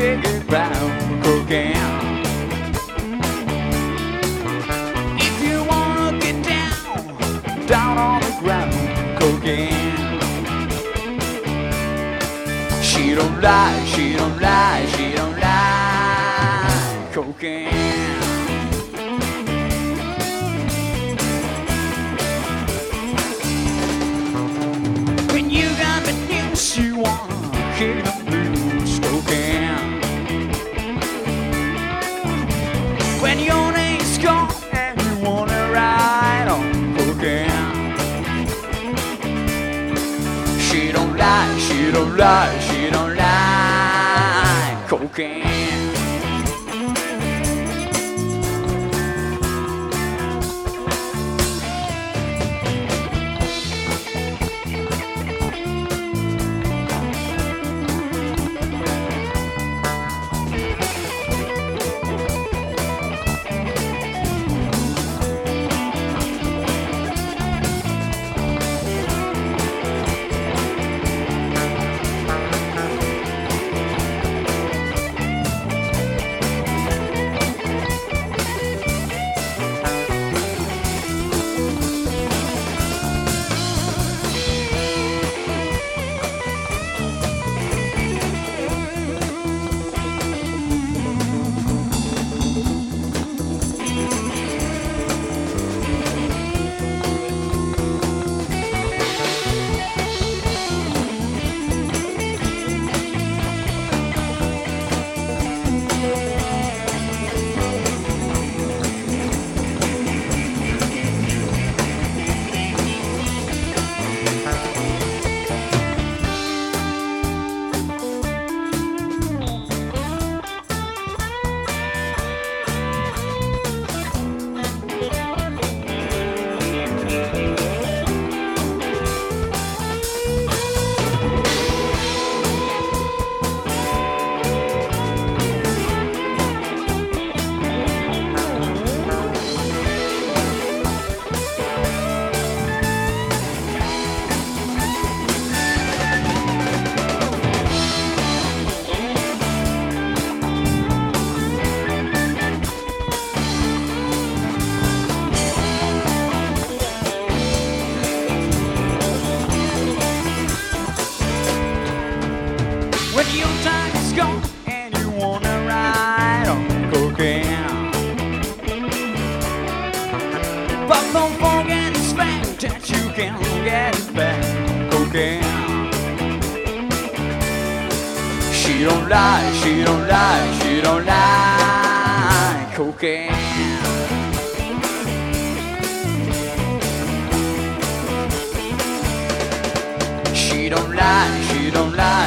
take it back again. If you wanna get down on the ground, cocaine. She don't lie, she don't lie, she don't lie, cocaine. When you got the news, you wanna kick the blues, cocaine. When your name's gone and you wanna ride on cocaine. She don't lie, she don't lie, she don't lie, cocaine. When your time is gone and you wanna ride on cocaine. But don't forget it's fact that you can get it back, cocaine. She don't lie, she don't lie, she don't lie, cocaine. She don't lie, she don't lie.